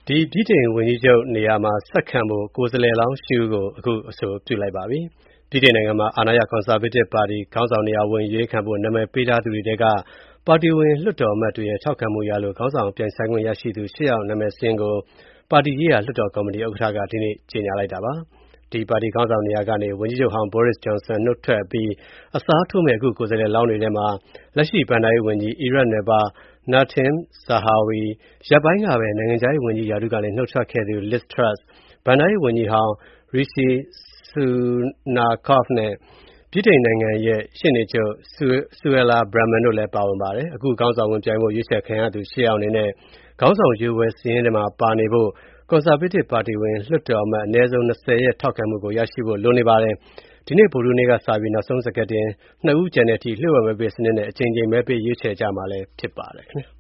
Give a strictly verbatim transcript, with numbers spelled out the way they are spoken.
ဒီဗြိတိန်ဝန်ကြီးချုပ်နေရာမှာဆက်ခံဖို့ကိုယ်စားလှယ်လောင်းရှုကိုအခုအဆိုပြုလိုက်ပါပြီ။ဗြိတိန်နိုင်ငံမှာအာဏာရ Conservative ပါတီခေါင်းဆောင်နေရာဝင်ရွေးခံဖို့နာမည်ပေးထားသူတွေထဲကပါတီဝင်လွှတ်တော်အမတ်တွေရဲ့ထောက်ခံမှုရလို့ခေါင်းဆောင်ပြိုင်ဆိုင်ခွင့်ရရှိသူရှစ်ယောက်နာမည်စာရင်းကိုပါတီရေးရာလွှတ်တော်ကော်မတီဥက္ကဋ္ဌကဒီနေ့ကြေညာလိုက်တာပါ။ဒီပါတီခေါင်းဆောင်နေရာကနေဝန်ကြီးချုပ်ဟောင်း Boris Johnson နုတ်ထွက်အပြီးအစားထိုးမဲ့အခုကိုယ်စားလှယ်လောင်းတွေထဲမှာလက်ရှိဘဏ္ဍာရေးဝန်ကြီးအီရတ်နွယ်ဖွားNadhim Zahawi ရက်ပိုင်းကပဲနိုင်ငံခြားရေးဝန်ကြီးရာထူးကနေနုတ်ထွက်ခဲ့သူ Liz Truss ဘဏ္ဍာရေးဝန်ကြီးဟောင်း Rishi Sunak နဲ့ဗြိတိန်နိုင်ငံရဲ့ရှေ့နေချုပ် Suella Braverman တို့လည်းပါဝင်ပါတယ်။အခုခေါင်းဆောင်ဝင်ပြိုင်ဖို့ရွေးချယ်ခံရသူရှစ်ယောက်အနေနဲ့ခေါင်းဆောင်ရွေးပွဲစာရင်းထဲမှာပါနေဖို့ Conservative ပါတီဝင်လွှတ်တော်အမတ်အနည်းဆုံး၂၀ရဲ့ထောက်ခံမှုကိုရရှိဖို့လိုနေပါတယ်။ဒီနေ့ဗုဒ္ဓဟူးနေ့ကစပြီးနောက်ဆုံးစက္ကန့်တင်နှစ်ဦးကျန်တဲ့အထိလျှို့ဝှက်မဲပေးစနစ်နဲ့အကြိမ်ကြိမ်မဲပေးရွေးချယ်ကြမှာလည်းဖြစ်ပါတယ်ခင်ဗျာ။